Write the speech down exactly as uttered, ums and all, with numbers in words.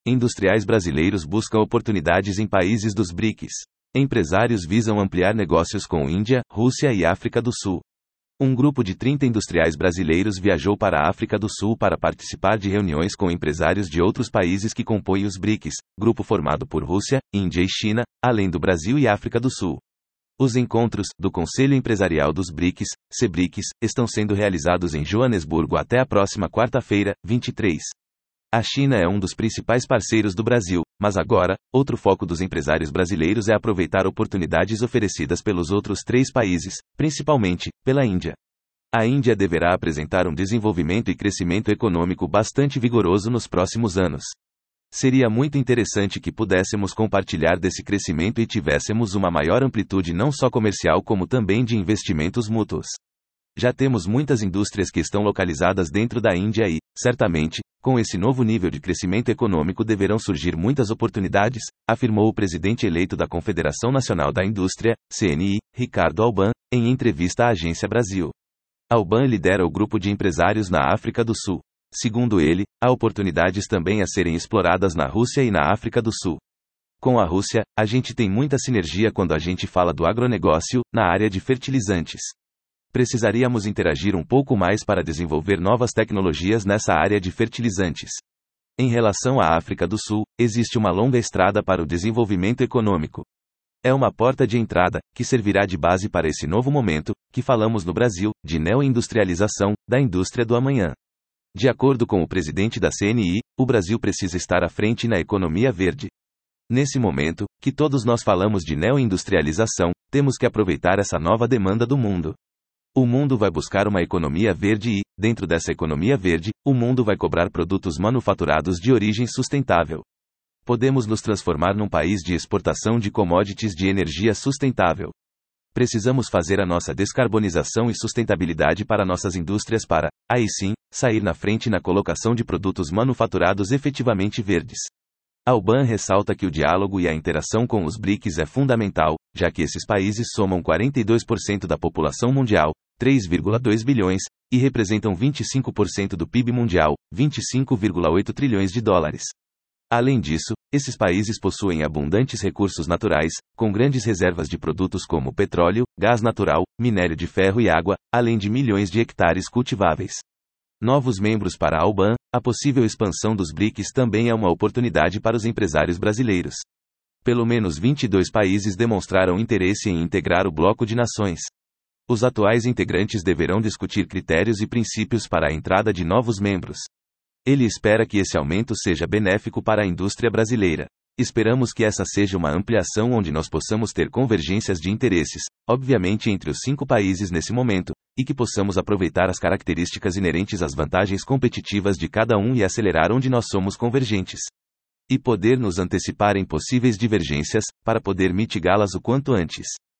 Industriais brasileiros buscam oportunidades em países dos B R I C S. Empresários visam ampliar negócios com Índia, Rússia e África do Sul. Um grupo de trinta industriais brasileiros viajou para a África do Sul para participar de reuniões com empresários de outros países que compõem os B R I C S, grupo formado por Rússia, Índia e China, além do Brasil e África do Sul. Os encontros do Conselho Empresarial dos B R I C S, C B R I C S, estão sendo realizados em Joanesburgo até a próxima quarta-feira, vinte e três. A China é um dos principais parceiros do Brasil, mas agora, outro foco dos empresários brasileiros é aproveitar oportunidades oferecidas pelos outros três países, principalmente pela Índia. A Índia deverá apresentar um desenvolvimento e crescimento econômico bastante vigoroso nos próximos anos. Seria muito interessante que pudéssemos compartilhar desse crescimento e tivéssemos uma maior amplitude não só comercial como também de investimentos mútuos. Já temos muitas indústrias que estão localizadas dentro da Índia e, certamente, com esse novo nível de crescimento econômico deverão surgir muitas oportunidades, afirmou o presidente eleito da Confederação Nacional da Indústria, C N I, Ricardo Alban, em entrevista à Agência Brasil. Alban lidera o grupo de empresários na África do Sul. Segundo ele, há oportunidades também a serem exploradas na Rússia e na África do Sul. Com a Rússia, a gente tem muita sinergia quando a gente fala do agronegócio, na área de fertilizantes. Precisaríamos interagir um pouco mais para desenvolver novas tecnologias nessa área de fertilizantes. Em relação à África do Sul, existe uma longa estrada para o desenvolvimento econômico. É uma porta de entrada, que servirá de base para esse novo momento, que falamos no Brasil, de neoindustrialização, da indústria do amanhã. De acordo com o presidente da C N I, o Brasil precisa estar à frente na economia verde. Nesse momento, que todos nós falamos de neoindustrialização, temos que aproveitar essa nova demanda do mundo. O mundo vai buscar uma economia verde e, dentro dessa economia verde, o mundo vai cobrar produtos manufaturados de origem sustentável. Podemos nos transformar num país de exportação de commodities de energia sustentável. Precisamos fazer a nossa descarbonização e sustentabilidade para nossas indústrias para, aí sim, sair na frente na colocação de produtos manufaturados efetivamente verdes. Alban ressalta que o diálogo e a interação com os B R I C S é fundamental, já que esses países somam quarenta e dois por cento da população mundial, três vírgula dois bilhões, e representam vinte e cinco por cento do P I B mundial, vinte e cinco vírgula oito trilhões de dólares. Além disso, esses países possuem abundantes recursos naturais, com grandes reservas de produtos como petróleo, gás natural, minério de ferro e água, além de milhões de hectares cultiváveis. Novos membros para a Alban, a possível expansão dos B R I C S também é uma oportunidade para os empresários brasileiros. Pelo menos vinte e dois países demonstraram interesse em integrar o bloco de nações. Os atuais integrantes deverão discutir critérios e princípios para a entrada de novos membros. Ele espera que esse aumento seja benéfico para a indústria brasileira. Esperamos que essa seja uma ampliação onde nós possamos ter convergências de interesses, obviamente entre os cinco países nesse momento, e que possamos aproveitar as características inerentes às vantagens competitivas de cada um e acelerar onde nós somos convergentes. E poder nos antecipar em possíveis divergências, para poder mitigá-las o quanto antes.